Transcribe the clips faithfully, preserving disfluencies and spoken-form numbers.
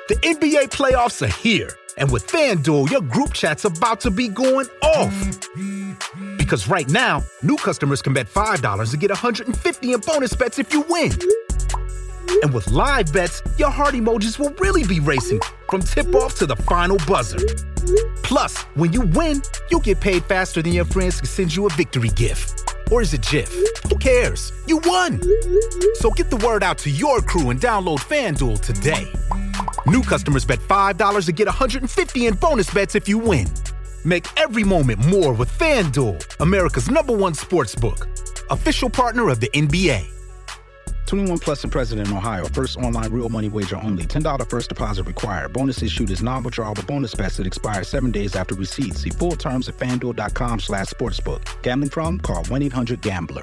The N B A playoffs are here, and with FanDuel, your group chat's about to be going off. Because right now, new customers can bet five dollars and get one hundred fifty dollars in bonus bets if you win. And with live bets, your heart emojis will really be racing from tip-off to the final buzzer. Plus, when you win, you'll get paid faster than your friends can send you a victory gift. Or is it GIF? Who cares? You won! So get the word out to your crew and download FanDuel today. New customers bet five dollars and get one hundred fifty dollars in bonus bets if you win. Make every moment more with FanDuel, America's number one sportsbook. Official partner of the N B A. twenty-one plus and present in Ohio. First online real money wager only. ten dollars first deposit required. Bonus issued is non-withdrawable bonus bets that expire seven days after receipt. See full terms at FanDuel.com slash sportsbook. Gambling problem? Call one eight hundred gambler.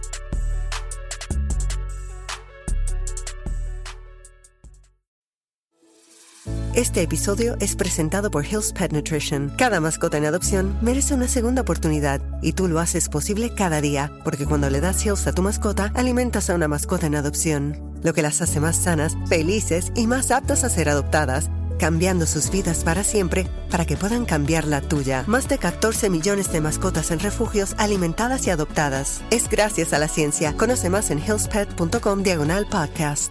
Este episodio es presentado por Hill's Pet Nutrition. Cada mascota en adopción merece una segunda oportunidad y tú lo haces posible cada día, porque cuando le das Hill's a tu mascota, alimentas a una mascota en adopción, lo que las hace más sanas, felices y más aptas a ser adoptadas, cambiando sus vidas para siempre para que puedan cambiar la tuya. Más de catorce millones de mascotas en refugios alimentadas y adoptadas. Es gracias a la ciencia. Conoce más en hillspet.com diagonal podcast.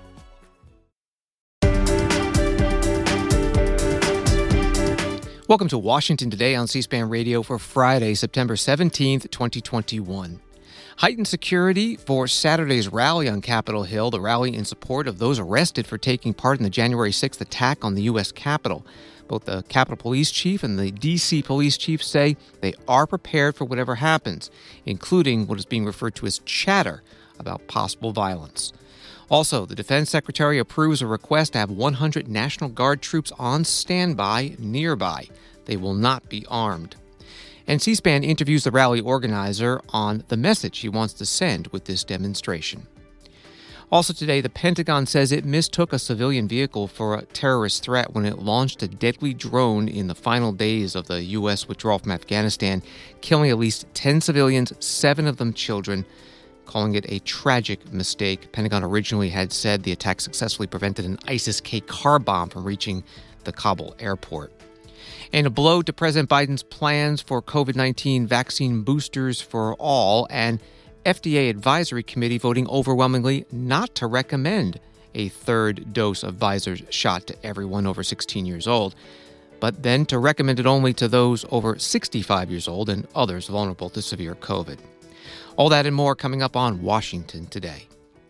Welcome to Washington Today on C-SPAN Radio for Friday, September seventeenth, twenty twenty-one. Heightened security for Saturday's rally on Capitol Hill, the rally in support of those arrested for taking part in the January sixth attack on the U S Capitol. Both the Capitol Police Chief and the D C Police Chief say they are prepared for whatever happens, including what is being referred to as chatter about possible violence. Also, the Defense Secretary approves a request to have one hundred National Guard troops on standby nearby. They will not be armed. And C-SPAN interviews the rally organizer on the message he wants to send with this demonstration. Also today, the Pentagon says it mistook a civilian vehicle for a terrorist threat when it launched a deadly drone in the final days of the U S withdrawal from Afghanistan, killing at least ten civilians, seven of them children, calling it a tragic mistake. Pentagon originally had said the attack successfully prevented an ISIS-K car bomb from reaching the Kabul airport. And a blow to President Biden's plans for covid nineteen vaccine boosters for all, and F D A Advisory Committee voting overwhelmingly not to recommend a third dose of Pfizer's shot to everyone over sixteen years old, but then to recommend it only to those over sixty-five years old and others vulnerable to severe COVID. All that and more coming up on Washington Today.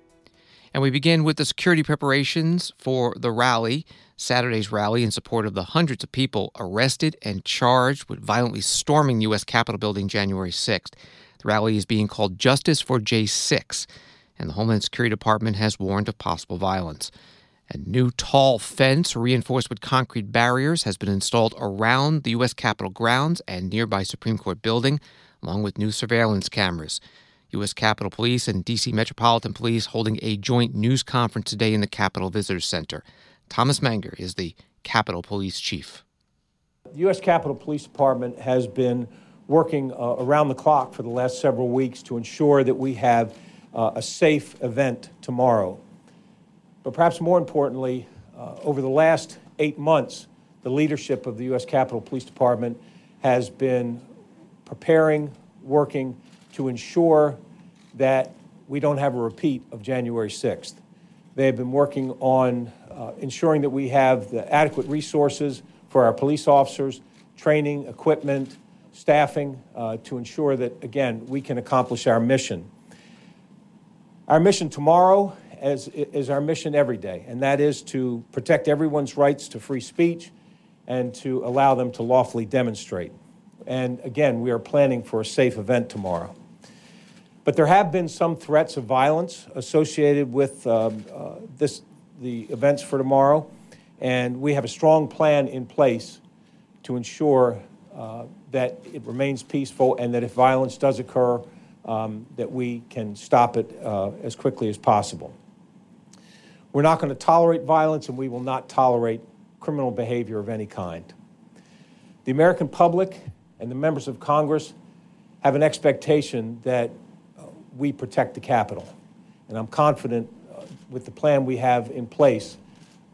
And we begin with the security preparations for the rally, Saturday's rally in support of the hundreds of people arrested and charged with violently storming U S Capitol building January sixth. The rally is being called Justice for J six, and the Homeland Security Department has warned of possible violence. A new tall fence reinforced with concrete barriers has been installed around the U S Capitol grounds and nearby Supreme Court building, along with new surveillance cameras. U S Capitol Police and D C Metropolitan Police holding a joint news conference today in the Capitol Visitors Center. Thomas Manger is the Capitol Police Chief. The U S Capitol Police Department has been working uh, around the clock for the last several weeks to ensure that we have uh, a safe event tomorrow. But perhaps more importantly, uh, over the last eight months, the leadership of the U S Capitol Police Department has been preparing, working to ensure that we don't have a repeat of January sixth. They have been working on uh, ensuring that we have the adequate resources for our police officers, training, equipment, staffing, uh, to ensure that, again, we can accomplish our mission. Our mission tomorrow is, is our mission every day, and that is to protect everyone's rights to free speech and to allow them to lawfully demonstrate. And again, we are planning for a safe event tomorrow. But there have been some threats of violence associated with um, uh, this, the events for tomorrow, and we have a strong plan in place to ensure uh, that it remains peaceful and that if violence does occur, um, that we can stop it uh, as quickly as possible. We're not going to tolerate violence, and we will not tolerate criminal behavior of any kind. The American public and the members of Congress have an expectation that uh, we protect the Capitol. And I'm confident uh, with the plan we have in place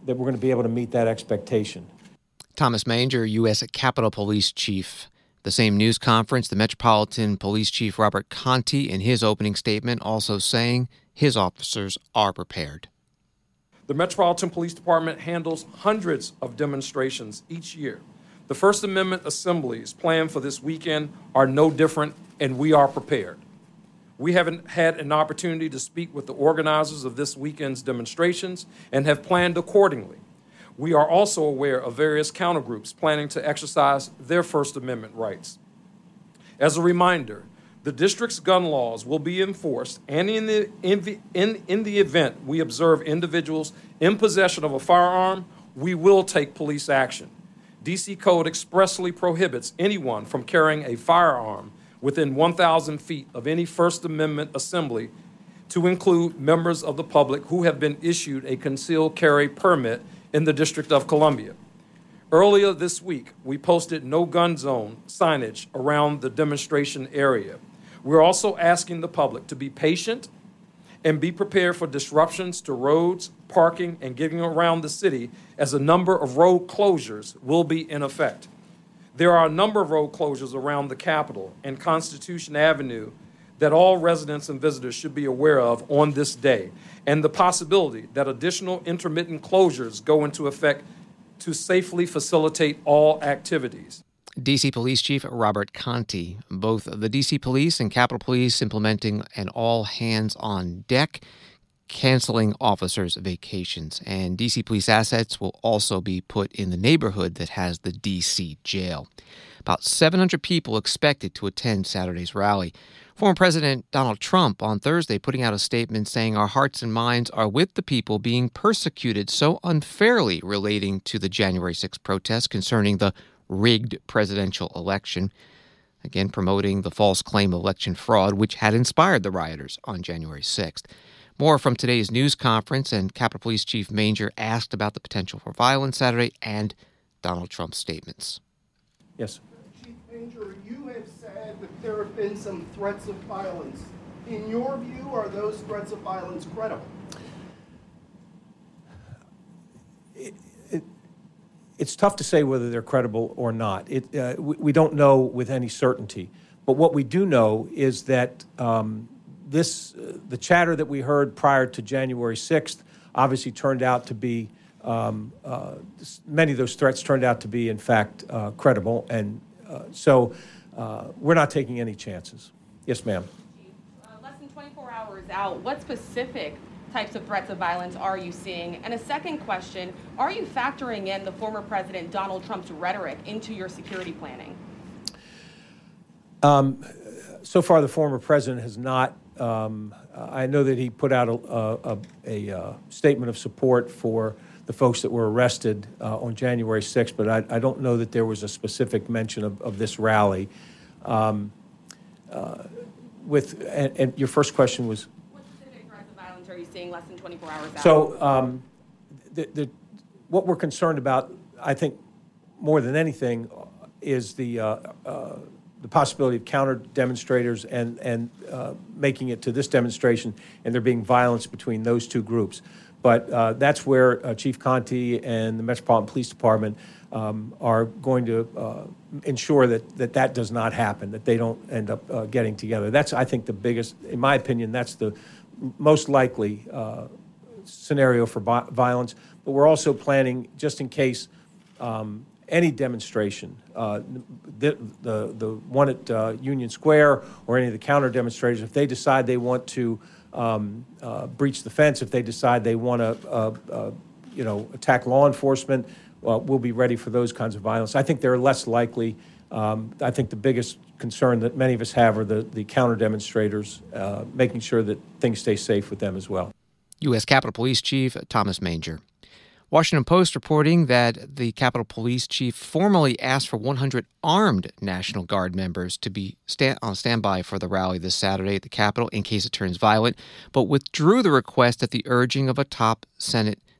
that we're going to be able to meet that expectation. Thomas Manger, U S Capitol Police Chief. The same news conference, the Metropolitan Police Chief Robert Contee, in his opening statement, also saying his officers are prepared. The Metropolitan Police Department handles hundreds of demonstrations each year. The First Amendment assemblies planned for this weekend are no different, and we are prepared. We haven't had an opportunity to speak with the organizers of this weekend's demonstrations and have planned accordingly. We are also aware of various countergroups planning to exercise their First Amendment rights. As a reminder, the district's gun laws will be enforced, and in the, in, the, in, in the event we observe individuals in possession of a firearm, we will take police action. D C Code expressly prohibits anyone from carrying a firearm within one thousand feet of any First Amendment assembly, to include members of the public who have been issued a concealed carry permit in the District of Columbia. Earlier this week, we posted no gun zone signage around the demonstration area. We're also asking the public to be patient and be prepared for disruptions to roads, parking, and getting around the city, as a number of road closures will be in effect. There are a number of road closures around the Capitol and Constitution Avenue that all residents and visitors should be aware of on this day, and the possibility that additional intermittent closures go into effect to safely facilitate all activities. D C Police Chief Robert Contee. Both the D C Police and Capitol Police implementing an all-hands-on-deck, canceling officers' vacations. And D C Police assets will also be put in the neighborhood that has the D C jail. About seven hundred people expected to attend Saturday's rally. Former President Donald Trump on Thursday putting out a statement saying our hearts and minds are with the people being persecuted so unfairly relating to the January sixth protests concerning the rigged presidential election, again promoting the false claim of election fraud which had inspired the rioters on January sixth. More from today's news conference, and Capitol Police Chief Manger asked about the potential for violence Saturday and Donald Trump's statements. Yes. Chief Manger, you have said that there have been some threats of violence. In your view, are those threats of violence credible? It, it, it's tough to say whether they're credible or not. It, uh, we, we don't know with any certainty. But what we do know is that um, this, uh, the chatter that we heard prior to January sixth obviously turned out to be, um, uh, many of those threats turned out to be, in fact, uh, credible. And uh, so uh, we're not taking any chances. Yes, ma'am. Uh, less than twenty-four hours out, what specific types of threats of violence are you seeing? And a second question, are you factoring in the former President Donald Trump's rhetoric into your security planning? Um, so far, the former president has not. Um, I know that he put out a, a, a, a statement of support for the folks that were arrested uh, on January sixth, but I, I don't know that there was a specific mention of, of this rally. Um, uh, with and, and your first question was, what specific threats of violence are you seeing less than twenty-four hours out? So, um, the, the, what we're concerned about, I think, more than anything, is the uh, uh, the possibility of counter demonstrators and and uh, making it to this demonstration, and there being violence between those two groups. But uh, that's where uh, Chief Contee and the Metropolitan Police Department um, are going to uh, ensure that, that that does not happen, that they don't end up uh, getting together. That's, I think, the biggest, in my opinion, that's the most likely uh, scenario for bi- violence. But we're also planning, just in case, um, any demonstration, uh, the, the, the one at uh, Union Square or any of the counter demonstrators, if they decide they want to Um, uh, breach the fence, if they decide they want to, uh, uh, you know, attack law enforcement, uh, we'll be ready for those kinds of violence. I think they're less likely. Um, I think the biggest concern that many of us have are the, the counter demonstrators, uh, making sure that things stay safe with them as well. U S Capitol Police Chief Thomas Manger. Washington Post reporting that the Capitol Police Chief formally asked for one hundred armed National Guard members to be stand- on standby for the rally this Saturday at the Capitol in case it turns violent, but withdrew the request at the urging of a top Senate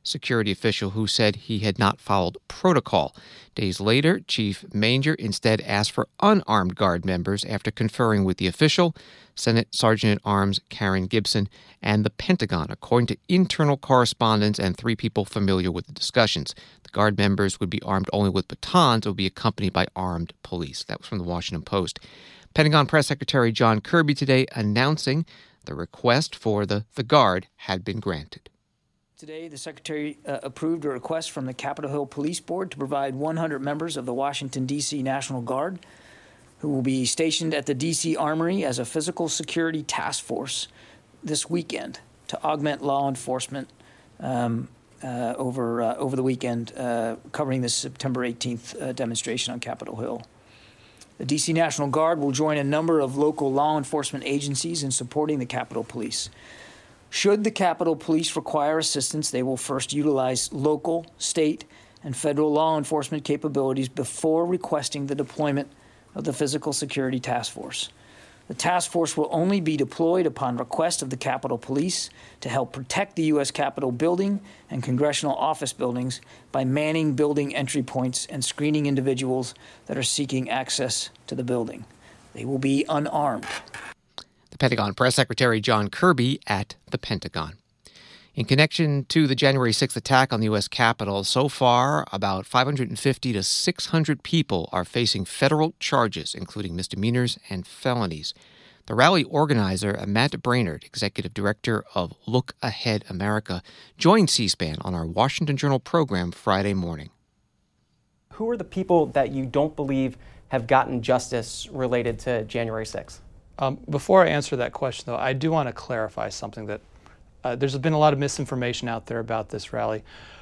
security official who said he had not followed protocol. Days later, Chief Manger instead asked for unarmed Guard members after conferring with the official, Senate Sergeant-at-Arms Karen Gibson, and the Pentagon, according to internal correspondence and three people familiar with the discussions. The Guard members would be armed only with batons and would be accompanied by armed police. That was from the Washington Post. Pentagon Press Secretary John Kirby today announcing the request for the, the Guard had been granted. Today, the Secretary uh, approved a request from the Capitol Hill Police Board to provide one hundred members of the Washington, D C National Guard who will be stationed at the D C Armory as a physical security task force this weekend to augment law enforcement um, uh, over uh, over the weekend, uh, covering the September eighteenth uh, demonstration on Capitol Hill. The D C National Guard will join a number of local law enforcement agencies in supporting the Capitol Police. Should the Capitol Police require assistance, they will first utilize local, state, and federal law enforcement capabilities before requesting the deployment of the Physical Security Task Force. The task force will only be deployed upon request of the Capitol Police to help protect the U S Capitol building and congressional office buildings by manning building entry points and screening individuals that are seeking access to the building. They will be unarmed. The Pentagon Press Secretary John Kirby at the Pentagon. In connection to the January sixth attack on the U S Capitol, so far, about five hundred fifty to six hundred people are facing federal charges, including misdemeanors and felonies. The rally organizer, Matt Brainerd, executive director of Look Ahead America, joined C-SPAN on our Washington Journal program Friday morning. Who are the people that you don't believe have gotten justice related to January sixth? Um, before I answer that question, though, I do want to clarify something that uh, there's been a lot of misinformation out there about this rally.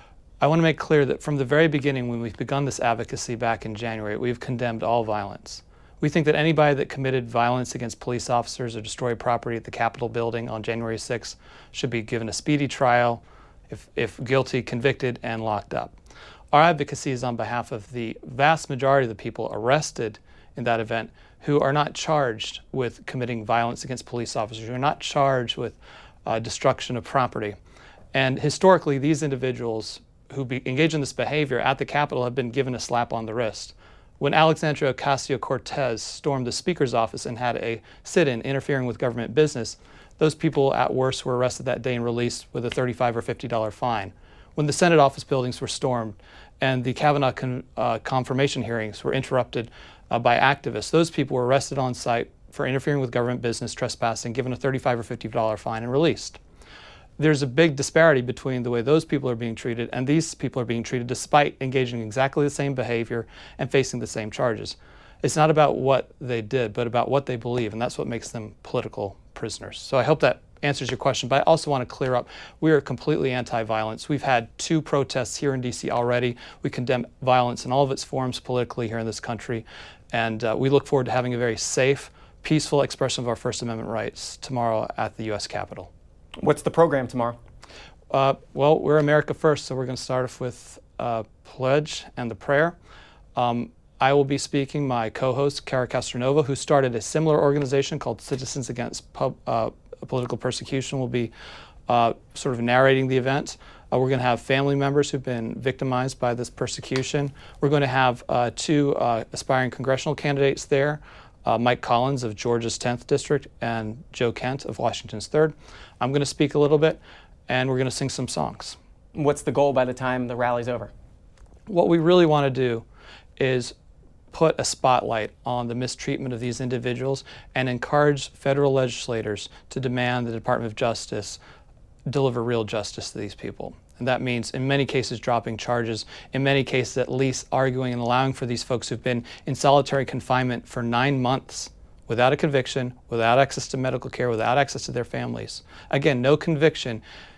I want to make clear that from the very beginning, when we've begun this advocacy back in January, we've condemned all violence. We think that anybody that committed violence against police officers or destroyed property at the Capitol building on January sixth should be given a speedy trial, if, if guilty, convicted, and locked up. Our advocacy is on behalf of the vast majority of the people arrested in that event who are not charged with committing violence against police officers, who are not charged with uh, destruction of property. And historically, these individuals who be, engage in this behavior at the Capitol have been given a slap on the wrist. When Alexandria Ocasio-Cortez stormed the Speaker's office and had a sit-in interfering with government business, those people at worst were arrested that day and released with a thirty-five or fifty dollars fine. When the Senate office buildings were stormed and the Kavanaugh con, uh, confirmation hearings were interrupted uh, by activists, those people were arrested on site for interfering with government business, trespassing, given a thirty-five or fifty dollars fine, and released. There's a big disparity between the way those people are being treated and these people are being treated despite engaging in exactly the same behavior and facing the same charges. It's not about what they did, but about what they believe, and that's what makes them political prisoners. So I hope that answers your question, but I also want to clear up, we are completely anti-violence. We've had two protests here in D C already. We condemn violence in all of its forms politically here in this country, and uh, we look forward to having a very safe, peaceful expression of our First Amendment rights tomorrow at the U S Capitol. What's the program tomorrow? Uh, well, we're America First, so we're going to start off with uh, pledge and the prayer. Um, I will be speaking. My co-host, Kara Castronova, who started a similar organization called Citizens Against Pub, uh, Political Persecution, will be uh, sort of narrating the event. Uh, we're going to have family members who've been victimized by this persecution. We're going to have uh, two uh, aspiring congressional candidates there, uh, Mike Collins of Georgia's tenth District and Joe Kent of Washington's third. I'm going to speak a little bit, and we're going to sing some songs. What's the goal by the time the rally's over? What we really want to do is put a spotlight on the mistreatment of these individuals and encourage federal legislators to demand the Department of Justice deliver real justice to these people. And that means, in many cases, dropping charges, in many cases, at least arguing and allowing for these folks who've been in solitary confinement for nine months without a conviction, without access to medical care, without access to their families. Again, no conviction,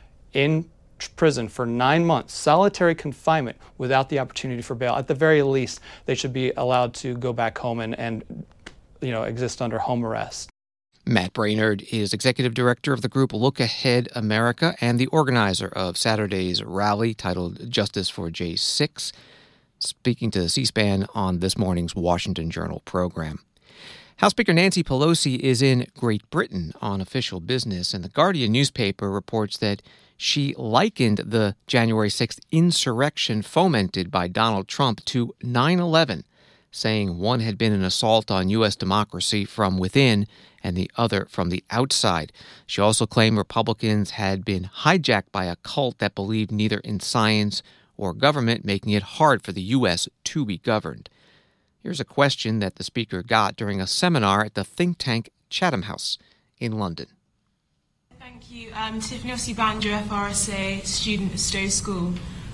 in prison for nine months, solitary confinement without the opportunity for bail. At the very least, they should be allowed to go back home and, and you know, exist under home arrest. Matt Brainerd is executive director of the group Look Ahead America and the organizer of Saturday's rally titled Justice for J six, speaking to C-SPAN on this morning's Washington Journal program. House Speaker Nancy Pelosi is in Great Britain on official business, and the Guardian newspaper reports that She likened the January sixth insurrection fomented by Donald Trump to nine eleven, saying one had been an assault on U S democracy from within and the other from the outside. She also claimed Republicans had been hijacked by a cult that believed neither in science or government, making it hard for the U S to be governed. Here's a question that the speaker got during a seminar at the think tank Chatham House in London. Thank you. Um, Tiffany Osibanjo, F R S A student at Stowe School.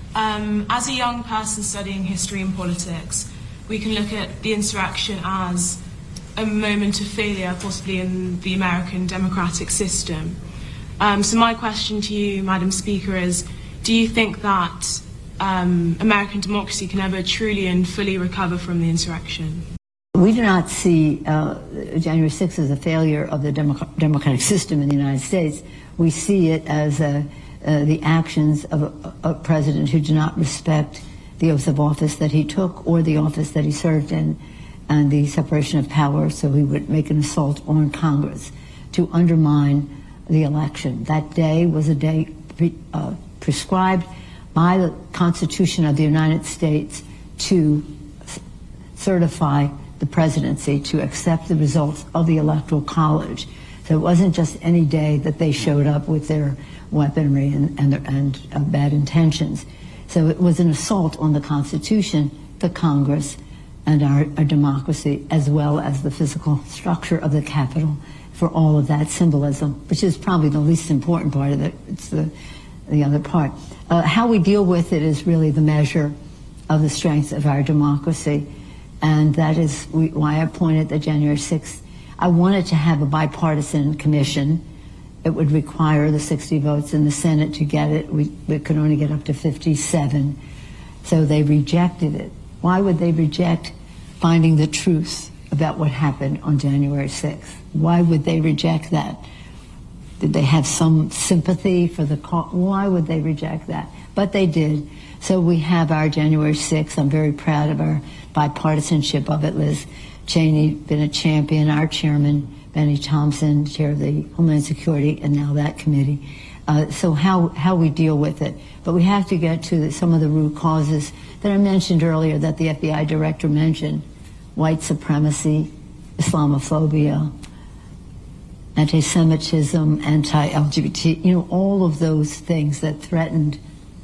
Um, as a young person studying history and politics, we can look at the insurrection as a moment of failure, possibly in the American democratic system. Um, so my question to you, Madam Speaker, is do you think that um, American democracy can ever truly and fully recover from the insurrection? We do not see uh, January sixth as a failure of the democ- democratic system in the United States. We see it as a, uh, the actions of a, a president who did not respect the oath of office that he took or the office that he served in, and the separation of power, so he would make an assault on Congress to undermine the election. That day was a day pre- uh, prescribed by the Constitution of the United States to c- certify the presidency, to accept the results of the Electoral College. So it wasn't just any day that they showed up with their weaponry and, and, and uh, bad intentions. So it was an assault on the Constitution, the Congress, and our, our democracy, as well as the physical structure of the Capitol, for all of that symbolism, which is probably the least important part of it. It's the, the other part. Uh, how we deal with it is really the measure of the strength of our democracy, and that is we, why I appointed the January sixth. I wanted to have a bipartisan commission. It would require the sixty votes in the Senate to get it. We, we could only get up to fifty-seven, so they rejected it. Why would they reject finding the truth about what happened on January sixth? Why would they reject that? Did they have some sympathy for the cause? Why would they reject that? But they did. So we have our January sixth. I'm very proud of our bipartisanship of it. Liz Cheney, been a champion, our chairman, Benny Thompson, chair of the Homeland Security, and now that committee. Uh, so how, how we deal with it. But we have to get to the, some of the root causes that I mentioned earlier, that the F B I director mentioned: white supremacy, Islamophobia, anti-Semitism, anti-L G B T, you know, all of those things that threatened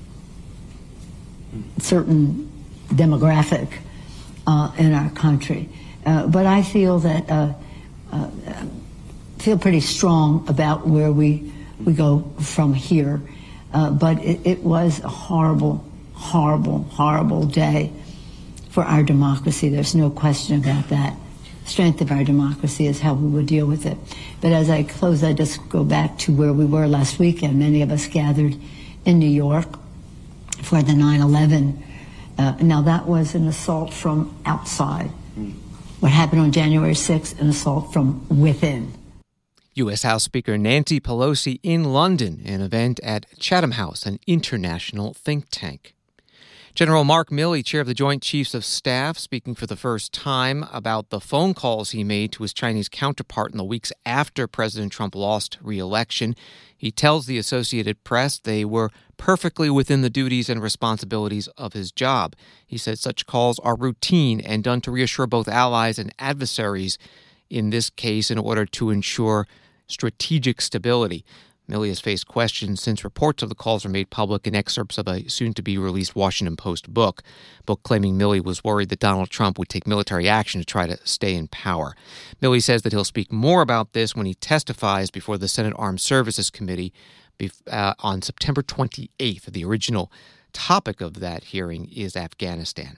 certain demographic uh, in our country. Uh, but I feel that, uh, uh, feel pretty strong about where we, we go from here. Uh, but it, it was a horrible, horrible, horrible day for our democracy. There's no question about that. Strength of our democracy is how we would deal with it. But as I close, I just go back to where we were last weekend. Many of us gathered in New York for the nine eleven. Uh, now that was an assault from outside. Mm. What happened on January sixth, an assault from within. U S House Speaker Nancy Pelosi in London, an event at Chatham House, an international think tank. General Mark Milley, chair of the Joint Chiefs of Staff, speaking for the first time about the phone calls he made to his Chinese counterpart in the weeks after President Trump lost re-election. He tells the Associated Press they were perfectly within the duties and responsibilities of his job. He said such calls are routine and done to reassure both allies and adversaries, in this case in order to ensure strategic stability. Milley has faced questions since reports of the calls were made public in excerpts of a soon-to-be-released Washington Post book, book claiming Milley was worried that Donald Trump would take military action to try to stay in power. Milley says that he'll speak more about this when he testifies before the Senate Armed Services Committee uh, on September twenty-eighth. The original topic of that hearing is Afghanistan.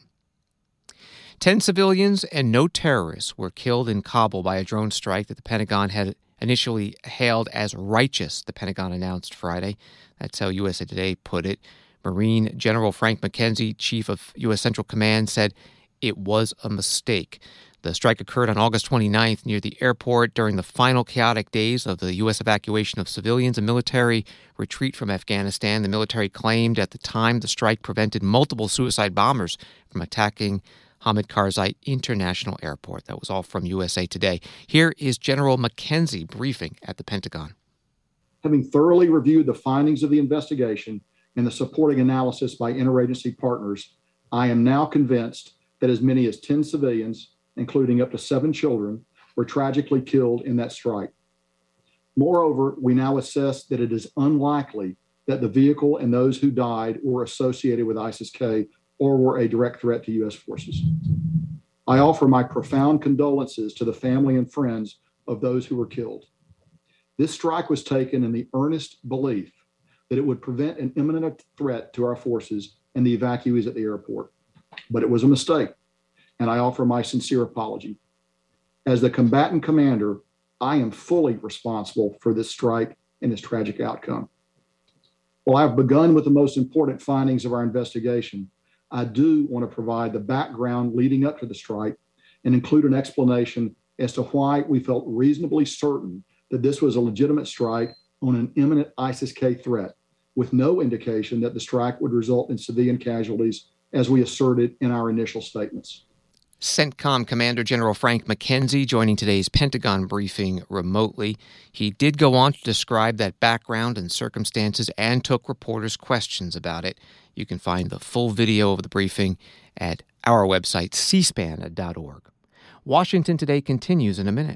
Ten civilians and no terrorists were killed in Kabul by a drone strike that the Pentagon had initially hailed as righteous, the Pentagon announced Friday. That's how U S A Today put it. Marine General Frank McKenzie, chief of U S Central Command, said it was a mistake. The strike occurred on August twenty-ninth near the airport during the final chaotic days of the U S evacuation of civilians and military retreat from Afghanistan. The military claimed at the time the strike prevented multiple suicide bombers from attacking Hamid Karzai International Airport. That was all from U S A Today. Here is General McKenzie briefing at the Pentagon. Having thoroughly reviewed the findings of the investigation and the supporting analysis by interagency partners, I am now convinced that as many as ten civilians, including up to seven children, were tragically killed in that strike. Moreover, we now assess that it is unlikely that the vehicle and those who died were associated with ISIS-K or were a direct threat to U S forces. I offer my profound condolences to the family and friends of those who were killed. This strike was taken in the earnest belief that it would prevent an imminent threat to our forces and the evacuees at the airport. But it was a mistake, and I offer my sincere apology. As the combatant commander, I am fully responsible for this strike and its tragic outcome. While I've begun with the most important findings of our investigation, I do want to provide the background leading up to the strike and include an explanation as to why we felt reasonably certain that this was a legitimate strike on an imminent ISIS-K threat, with no indication that the strike would result in civilian casualties, as we asserted in our initial statements. CENTCOM Commander General Frank McKenzie joining today's Pentagon briefing remotely. He did go on to describe that background and circumstances and took reporters' questions about it. You can find the full video of the briefing at our website, c span dot org. Washington Today continues in a minute.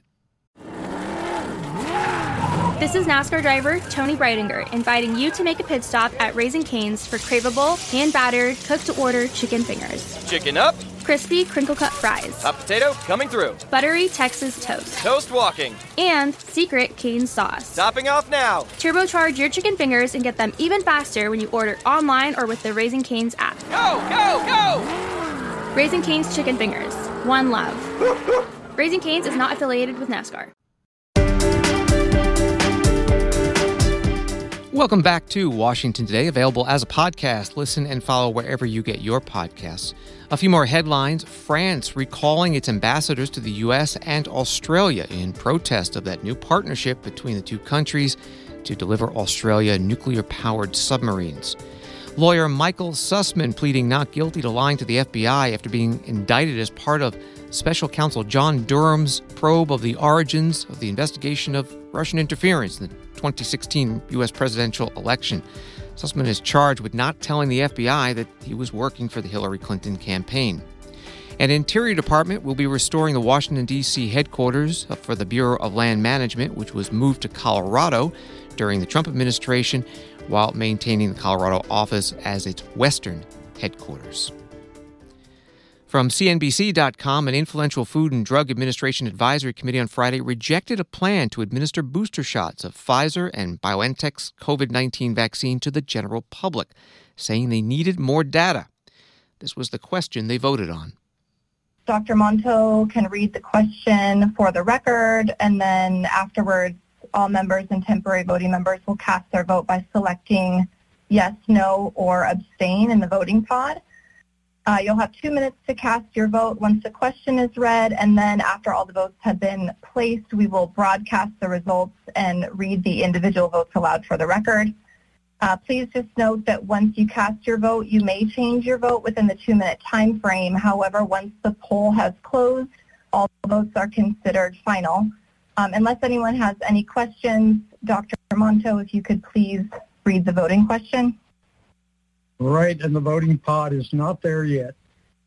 This is NASCAR driver Tony Breidinger inviting you to make a pit stop at Raising Cane's for craveable, hand-battered, cooked-to-order chicken fingers. Chicken up. Crispy, crinkle-cut fries. Hot potato coming through. Buttery Texas toast. Toast walking. And secret Cane's sauce. Topping off now. Turbocharge your chicken fingers and get them even faster when you order online or with the Raising Cane's app. Go, go, go! Raising Cane's chicken fingers. One love. Raising Cane's is not affiliated with NASCAR. Welcome back to Washington Today, available as a podcast. Listen and follow wherever you get your podcasts. A few more headlines. France recalling its ambassadors to the U S and Australia in protest of that new partnership between the two countries to deliver Australia nuclear-powered submarines. Lawyer Michael Sussman pleading not guilty to lying to the F B I after being indicted as part of Special Counsel John Durham's probe of the origins of the investigation of Russian interference in the twenty sixteen U S presidential election. Sussman is charged with not telling the F B I that he was working for the Hillary Clinton campaign. An Interior Department will be restoring the Washington, D C headquarters for the Bureau of Land Management, which was moved to Colorado during the Trump administration, while maintaining the Colorado office as its western headquarters. From C N B C dot com, an influential Food and Drug Administration Advisory Committee on Friday rejected a plan to administer booster shots of Pfizer and BioNTech's COVID nineteen vaccine to the general public, saying they needed more data. This was the question they voted on. Doctor Monto can read the question for the record, and then afterwards, all members and temporary voting members will cast their vote by selecting yes, no, or abstain in the voting pod. Uh, you'll have two minutes to cast your vote once the question is read, and then after all the votes have been placed, we will broadcast the results and read the individual votes aloud for the record. Uh, please just note that once you cast your vote, you may change your vote within the two-minute time frame. However, once the poll has closed, all votes are considered final. Um, unless anyone has any questions, Doctor Monto, if you could please read the voting question. Right, and the voting pod is not there yet.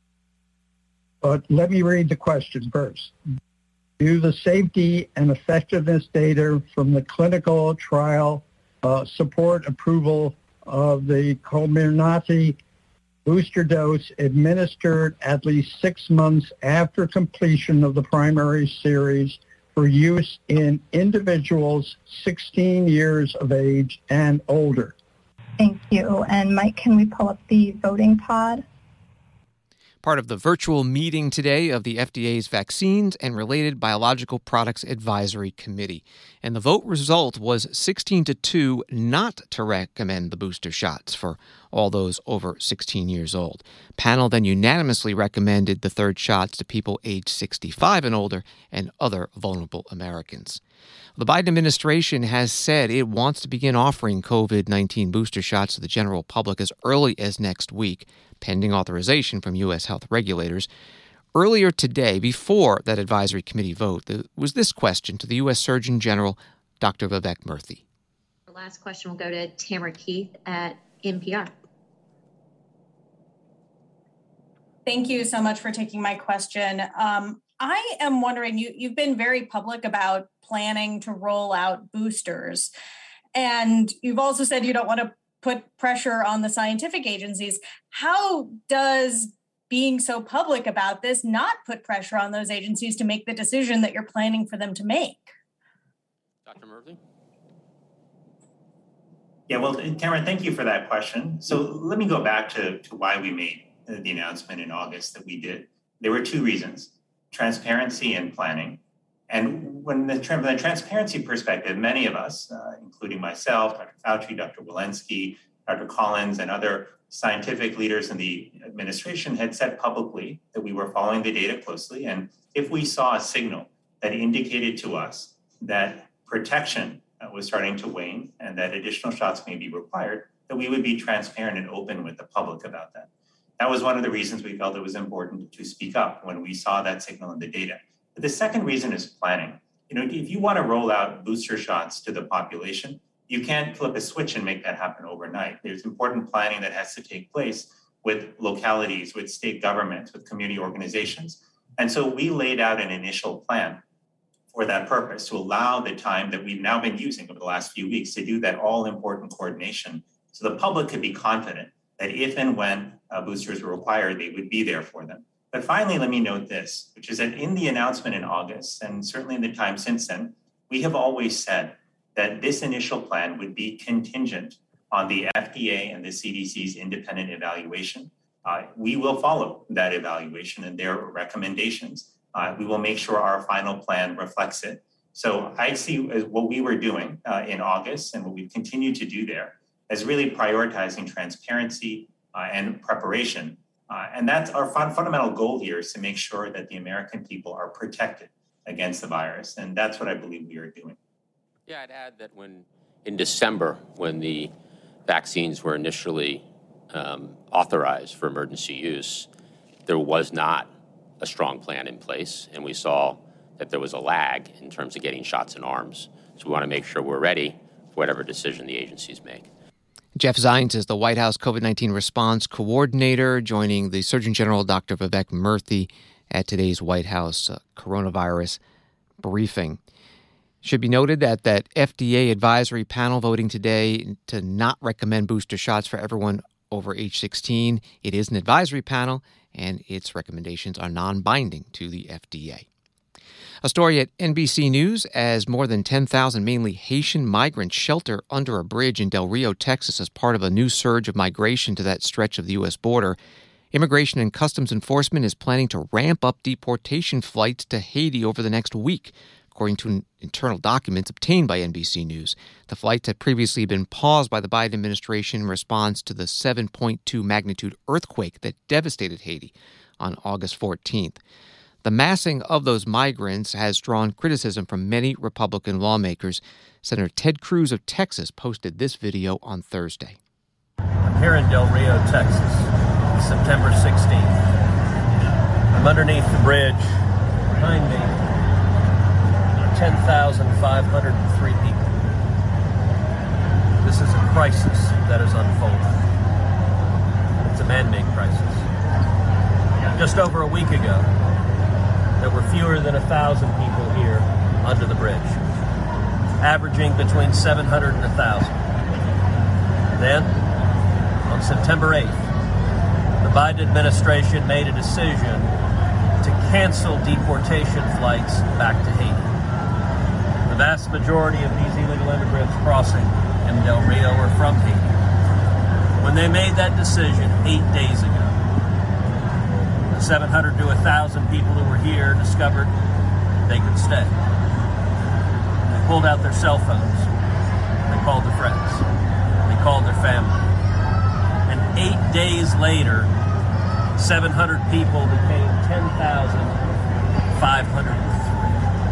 But let me read the question first. Do the safety and effectiveness data from the clinical trial uh, support approval of the Comirnaty booster dose administered at least six months after completion of the primary series for use in individuals sixteen years of age and older? Thank you. And Mike, can we pull up the voting pod? Part of the virtual meeting today of the F D A's Vaccines and Related Biological Products Advisory Committee. And the vote result was sixteen to two not to recommend the booster shots for all those over sixteen years old. Panel then unanimously recommended the third shots to people aged sixty-five and older and other vulnerable Americans. The Biden administration has said it wants to begin offering COVID nineteen booster shots to the general public as early as next week, pending authorization from U S health regulators. Earlier today, before that advisory committee vote, there was this question to the U S Surgeon General, Doctor Vivek Murthy. last question will go to Tamara Keith at N P R. Thank you so much for taking my question. Um, I am wondering, you, you've been very public about planning to roll out boosters, and you've also said you don't want to put pressure on the scientific agencies. How does being so public about this not put pressure on those agencies to make the decision that you're planning for them to make? Doctor Murthy? Yeah, well, Tamara, thank you for that question. So let me go back to, to why we made the announcement in August that we did. There were two reasons: transparency and planning. And when the, from the transparency perspective, many of us, uh, including myself, Doctor Fauci, Doctor Walensky, Doctor Collins, and other scientific leaders in the administration had said publicly that we were following the data closely. And if we saw a signal that indicated to us that protection uh, was starting to wane and that additional shots may be required, that we would be transparent and open with the public about that. That was one of the reasons we felt it was important to speak up when we saw that signal in the data. But the second reason is planning. You know, if you want to roll out booster shots to the population, you can't flip a switch and make that happen overnight. There's important planning that has to take place with localities, with state governments, with community organizations. And so we laid out an initial plan for that purpose, to allow the time that we've now been using over the last few weeks to do that all important coordination, so the public could be confident that if and when uh, boosters were required, they would be there for them. But finally, let me note this, which is that in the announcement in August, and certainly in the time since then, we have always said that this initial plan would be contingent on the F D A and the C D C's independent evaluation. Uh, we will follow that evaluation and their recommendations. Uh, we will make sure our final plan reflects it. So I see as what we were doing uh, in August and what we've continued to do there as really prioritizing transparency uh, and preparation. Uh, and that's our fun, fundamental goal here, is to make sure that the American people are protected against the virus. And that's what I believe we are doing. Yeah, I'd add that when in December, when the vaccines were initially um, authorized for emergency use, there was not a strong plan in place. And we saw that there was a lag in terms of getting shots in arms. So we want to make sure we're ready for whatever decision the agencies make. Jeff Zients is the White House COVID nineteen response coordinator, joining the Surgeon General, Doctor Vivek Murthy, at today's White House uh, coronavirus briefing. Should be noted that that F D A advisory panel voting today to not recommend booster shots for everyone over age sixteen. It is an advisory panel, and its recommendations are non-binding to the F D A. A story at N B C News, as more than ten thousand mainly Haitian migrants shelter under a bridge in Del Rio, Texas, as part of a new surge of migration to that stretch of the U S border. Immigration and Customs Enforcement is planning to ramp up deportation flights to Haiti over the next week, according to internal documents obtained by N B C News. The flights had previously been paused by the Biden administration in response to the seven point two magnitude earthquake that devastated Haiti on August fourteenth. The massing of those migrants has drawn criticism from many Republican lawmakers. Senator Ted Cruz of Texas posted this video on Thursday. I'm here in Del Rio, Texas, September sixteenth. I'm underneath the bridge. Behind me are ten thousand five hundred three people. This is a crisis that is unfolding. It's a man-made crisis. Just over a week ago, there were fewer than one thousand people here under the bridge, averaging between seven hundred and one thousand. Then, on September eighth, the Biden administration made a decision to cancel deportation flights back to Haiti. The vast majority of these illegal immigrants crossing in Del Rio are from Haiti. When they made that decision eight days ago, the seven hundred to one thousand people who were here discovered they could stay. They pulled out their cell phones. They called their friends. They called their family. And eight days later, seven hundred people became ten thousand five hundred three.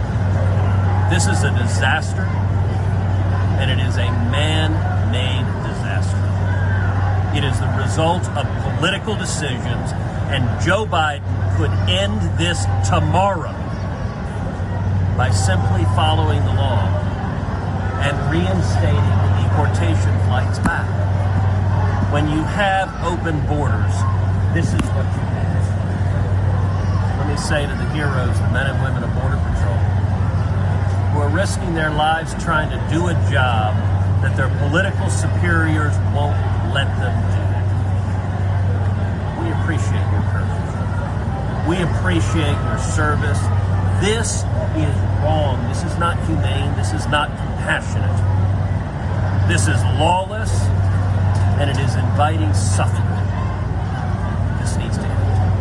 This is a disaster, and it is a man-made disaster. It is the result of political decisions, and Joe Biden could end this tomorrow by simply following the law and reinstating deportation flights back. When you have open borders, this is what you have. Let me say to the heroes, the men and women of Border Patrol, who are risking their lives trying to do a job that their political superiors won't let them do. We appreciate your courage. We appreciate your service. This is wrong. This is not humane. This is not compassionate. This is lawless, and it is inviting suffering. This needs to end.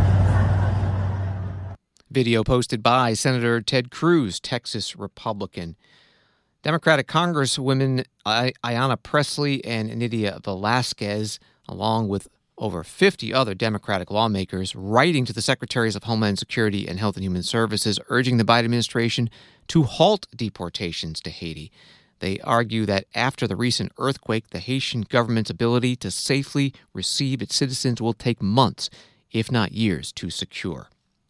Video posted by Senator Ted Cruz, Texas Republican. Democratic Congresswomen Ayanna Pressley and Nydia Velázquez, along with over fifty other Democratic lawmakers, writing to the Secretaries of Homeland Security and Health and Human Services, urging the Biden administration to halt deportations to Haiti. They argue that after the recent earthquake, the Haitian government's ability to safely receive its citizens will take months, if not years, to secure.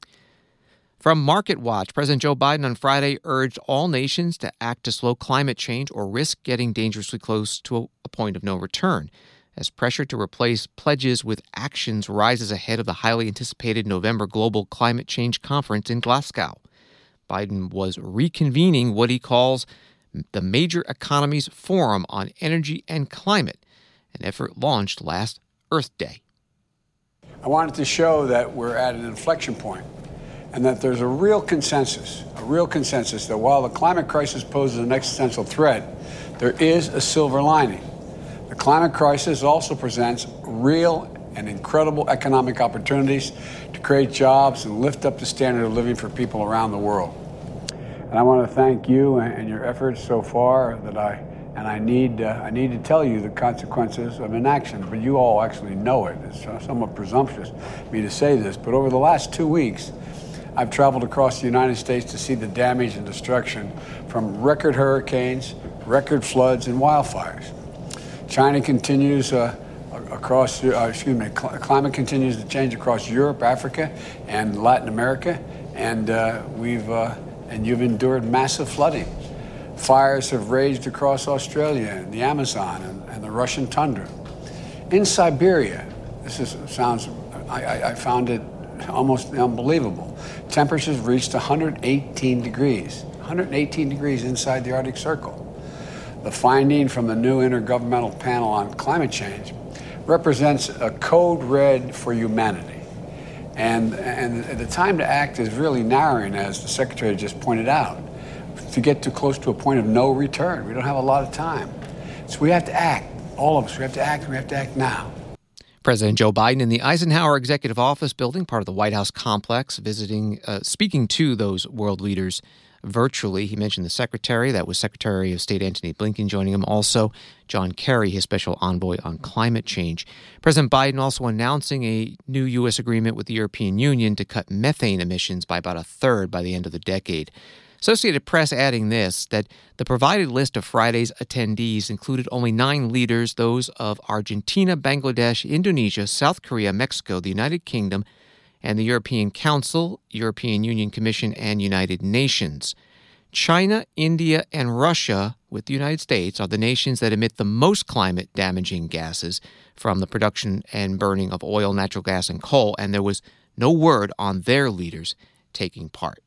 From MarketWatch, President Joe Biden on Friday urged all nations to act to slow climate change or risk getting dangerously close to a point of no return, as pressure to replace pledges with actions rises ahead of the highly anticipated November Global Climate Change Conference in Glasgow. Biden was reconvening what he calls the Major Economies Forum on Energy and Climate, an effort launched last Earth Day. I wanted to show that we're at an inflection point and that there's a real consensus, a real consensus that while the climate crisis poses an existential threat, there is a silver lining. The climate crisis also presents real and incredible economic opportunities to create jobs and lift up the standard of living for people around the world. And I want to thank you and your efforts so far. That I and I need uh, I need to tell you the consequences of inaction, but you all actually know it. It's somewhat presumptuous of me to say this, but over the last two weeks, I've traveled across the United States to see the damage and destruction from record hurricanes, record floods, and wildfires. China continues uh, across, uh, excuse me, cl- climate continues to change across Europe, Africa, and Latin America, and uh, we've uh, and you've endured massive flooding. Fires have raged across Australia and the Amazon and, and the Russian tundra. In Siberia, this is, sounds, I, I, I found it almost unbelievable. Temperatures reached one hundred eighteen degrees, one hundred eighteen degrees inside the Arctic Circle. The finding from the new Intergovernmental Panel on Climate Change represents a code red for humanity. And, and the time to act is really narrowing, as the Secretary just pointed out, to get too close to a point of no return. We don't have a lot of time. So we have to act. All of us, we have to act, we have to act now. President Joe Biden in the Eisenhower Executive Office building, part of the White House complex, visiting, uh, speaking to those world leaders virtually. He mentioned the Secretary. That was Secretary of State Antony Blinken joining him. Also, John Kerry, his special envoy on climate change. President Biden also announcing a new U S agreement with the European Union to cut methane emissions by about a third by the end of the decade. Associated Press adding this, that the provided list of Friday's attendees included only nine leaders, those of Argentina, Bangladesh, Indonesia, South Korea, Mexico, the United Kingdom, and the European Council, European Union Commission, and United Nations. China, India, and Russia, with the United States, are the nations that emit the most climate-damaging gases from the production and burning of oil, natural gas, and coal, and there was no word on their leaders taking part.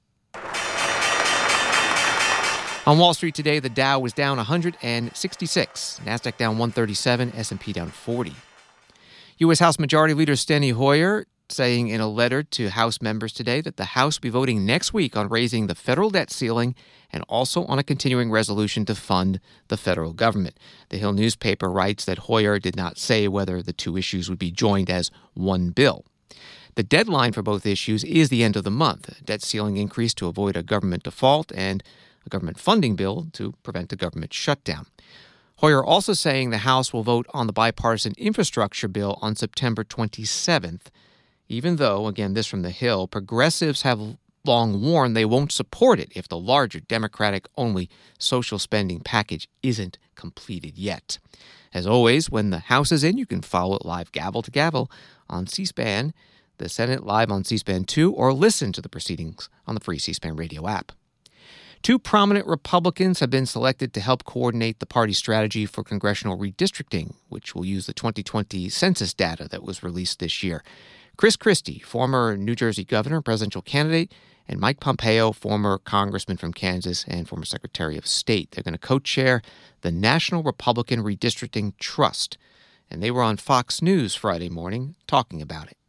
On Wall Street today, the Dow was down one hundred sixty-six, NASDAQ down one thirty-seven, S and P down forty. U S House Majority Leader Steny Hoyer saying in a letter to House members today that the House will be voting next week on raising the federal debt ceiling and also on a continuing resolution to fund the federal government. The Hill newspaper writes that Hoyer did not say whether the two issues would be joined as one bill. The deadline for both issues is the end of the month. A debt ceiling increase to avoid a government default and a government funding bill to prevent a government shutdown. Hoyer also saying the House will vote on the bipartisan infrastructure bill on September twenty-seventh, even though, again, this from the Hill, progressives have long warned they won't support it if the larger Democratic-only social spending package isn't completed yet. As always, when the House is in, you can follow it live gavel to gavel on C-SPAN, the Senate live on C-SPAN two, or listen to the proceedings on the free C-SPAN radio app. Two prominent Republicans have been selected to help coordinate the party's strategy for congressional redistricting, which will use the twenty twenty census data that was released this year. Chris Christie, former New Jersey governor, presidential candidate, and Mike Pompeo, former congressman from Kansas and former Secretary of State. They're going to co-chair the National Republican Redistricting Trust. And they were on Fox News Friday morning talking about it.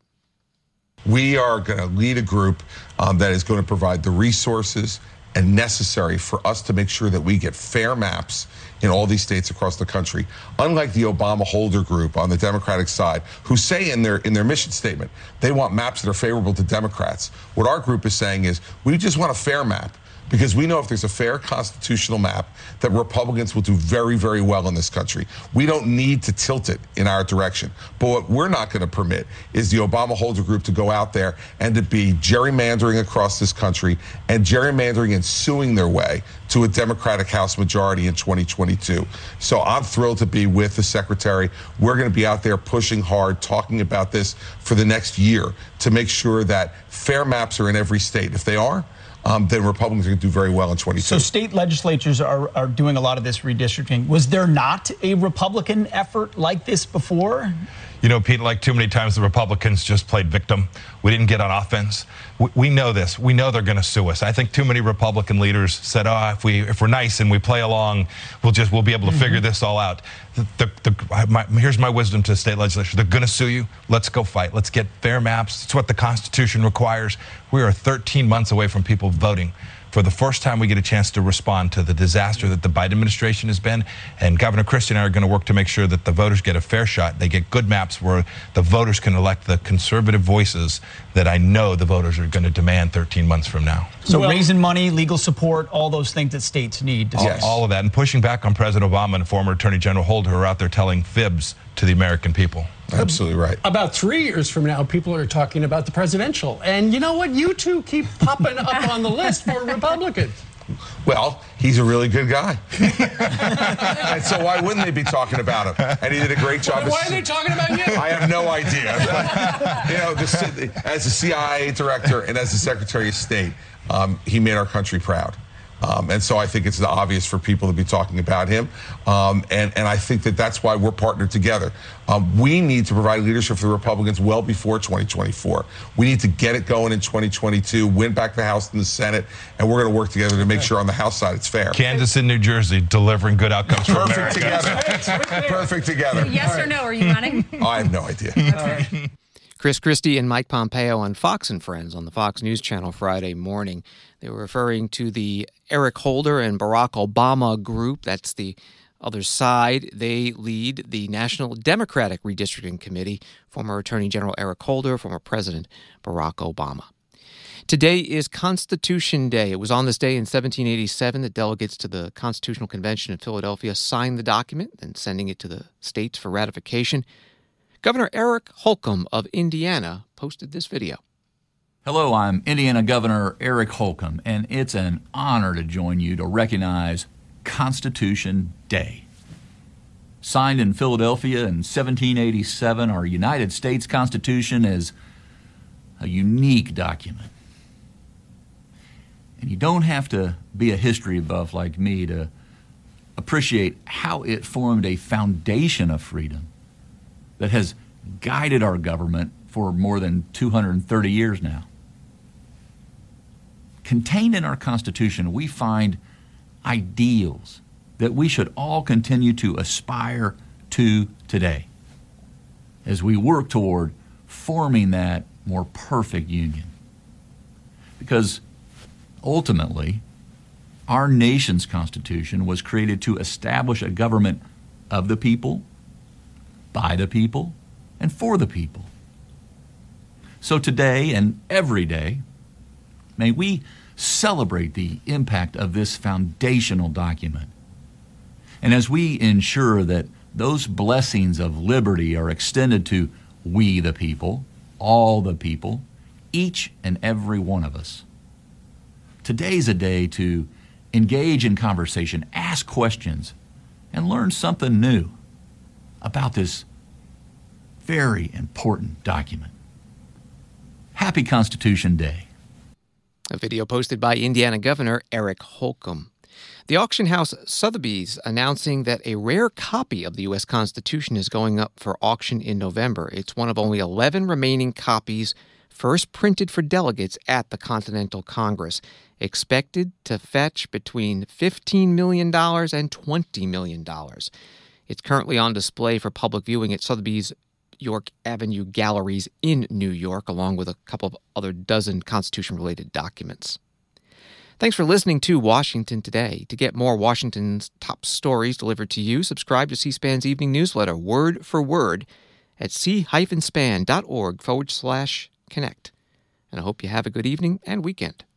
We are going to lead a group um, that is going to provide the resources and necessary for us to make sure that we get fair maps in all these states across the country. Unlike the Obama Holder Group on the Democratic side, who say in their in their mission statement they want maps that are favorable to Democrats, what our group is saying is we just want a fair map, because we know if there's a fair constitutional map that Republicans will do very, very well in this country. We don't need to tilt it in our direction. But what we're not going to permit is the Obama Holder Group to go out there and to be gerrymandering across this country and gerrymandering and suing their way to a Democratic House majority in twenty twenty-two. So I'm thrilled to be with the Secretary. We're going to be out there pushing hard, talking about this for the next year to make sure that fair maps are in every state. If they are, Um, then Republicans are going to do very well in twenty-two. So state legislatures are, are doing a lot of this redistricting. Was there not a Republican effort like this before? You know, Pete, like too many times the Republicans just played victim. We didn't get on offense. We, we know this. We know they're going to sue us. I think too many Republican leaders said, "Oh, if we if we're nice and we play along, we'll just we'll be able to mm-hmm. figure this all out." The, the, the, my, here's my wisdom to the state legislature: they're going to sue you. Let's go fight. Let's get fair maps. It's what the Constitution requires. We are thirteen months away from people voting. For the first time, we get a chance to respond to the disaster that the Biden administration has been. And Governor Christie and I are going to work to make sure that the voters get a fair shot. They get good maps where the voters can elect the conservative voices that I know the voters are going to demand thirteen months from now. So well, raising money, legal support, all those things that states need. To yes. all, all of that. And pushing back on President Obama and former Attorney General Holder, who are out there telling fibs to the American people. Absolutely right. About three years from now, people are talking about the presidential. And you know what? You two keep popping up on the list for Republicans. Well, he's a really good guy. And so why wouldn't they be talking about him? And he did a great job. Why, why are they talking about you? I have no idea. You know, the, as a C I A director and as the Secretary of State, um, he made our country proud. Um, and so I think it's obvious for people to be talking about him. Um, and, and I think that that's why we're partnered together. Um, we need to provide leadership for the Republicans well before twenty twenty-four. We need to get it going in twenty twenty-two, win back the House and the Senate, and we're going to work together to make sure on the House side it's fair. Kansas and New Jersey delivering good outcomes for Perfect America. together. Perfect together. Yes or no, are you running? Oh, I have no idea. Okay. Chris Christie and Mike Pompeo on Fox and Friends on the Fox News Channel Friday morning. They were referring to the Eric Holder and Barack Obama group. That's the other side. They lead the National Democratic Redistricting Committee, former Attorney General Eric Holder, former President Barack Obama. Today is Constitution Day. It was on this day in seventeen eighty-seven that delegates to the Constitutional Convention in Philadelphia signed the document, then sending it to the states for ratification. Governor Eric Holcomb of Indiana posted this video. Hello, I'm Indiana Governor Eric Holcomb, and it's an honor to join you to recognize Constitution Day. Signed in Philadelphia in seventeen eighty-seven, our United States Constitution is a unique document. And you don't have to be a history buff like me to appreciate how it formed a foundation of freedom that has guided our government for more than two hundred thirty years now. Contained in our Constitution, we find ideals that we should all continue to aspire to today as we work toward forming that more perfect union. Because ultimately, our nation's Constitution was created to establish a government of the people, by the people, and for the people. So today and every day, may we celebrate the impact of this foundational document. And as we ensure that those blessings of liberty are extended to we the people, all the people, each and every one of us. Today's a day to engage in conversation, ask questions, and learn something new about this very important document. Happy Constitution Day. A video posted by Indiana Governor Eric Holcomb. The auction house Sotheby's announcing that a rare copy of the U S Constitution is going up for auction in November. It's one of only eleven remaining copies first printed for delegates at the Continental Congress, expected to fetch between fifteen million dollars and twenty million dollars. It's currently on display for public viewing at Sotheby's York Avenue Galleries in New York, along with a couple of other dozen Constitution-related documents. Thanks for listening to Washington Today. To get more Washington's top stories delivered to you, subscribe to C-SPAN's evening newsletter, word for word, at c-span.org forward slash connect. And I hope you have a good evening and weekend.